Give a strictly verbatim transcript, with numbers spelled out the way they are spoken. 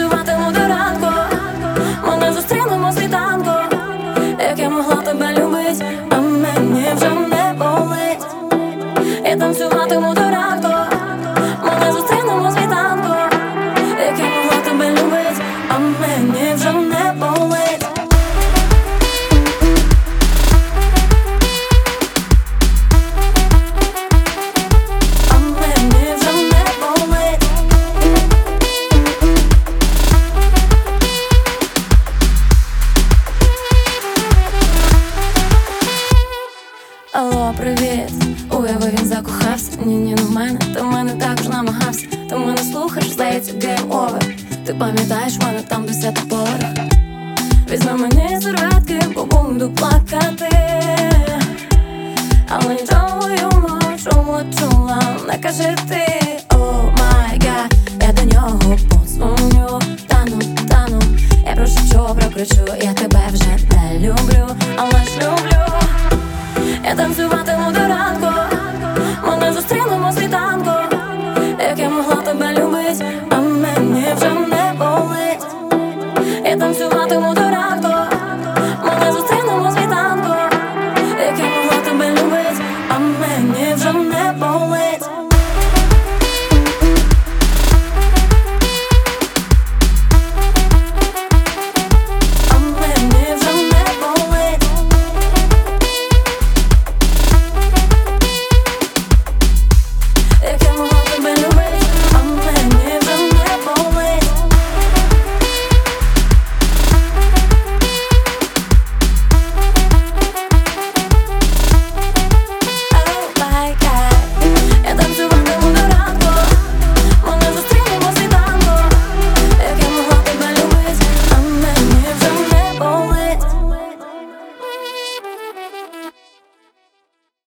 танцюватиму до ранку. Ми не зустрінемо світанку. Як я могла тебе любить, а мені вже не болить. Я танцюватиму до ранку. Ми не зустрінемо світанку. Як я могла тебе любить, а мені вже не болить. Алло, привіт, уяви, він закохався. Ні-ні, не в мене, ти в мене також намагався. Ти мене слухаєш, здається, гейм овер. Ти пам'ятаєш мене там десятий поверх. Візьми мені серветки, бо буду плакати. Але нічого йому чула, чула, не кажи ти. О май гад, я до нього подзвоню.